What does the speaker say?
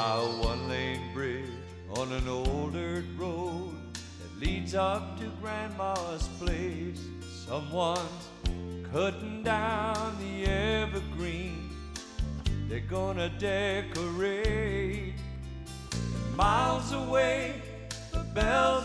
by a one-lane bridge on an old dirt road that leads up to Grandma's place. Someone's cutting down the evergreen they're gonna decorate. Miles away, the bells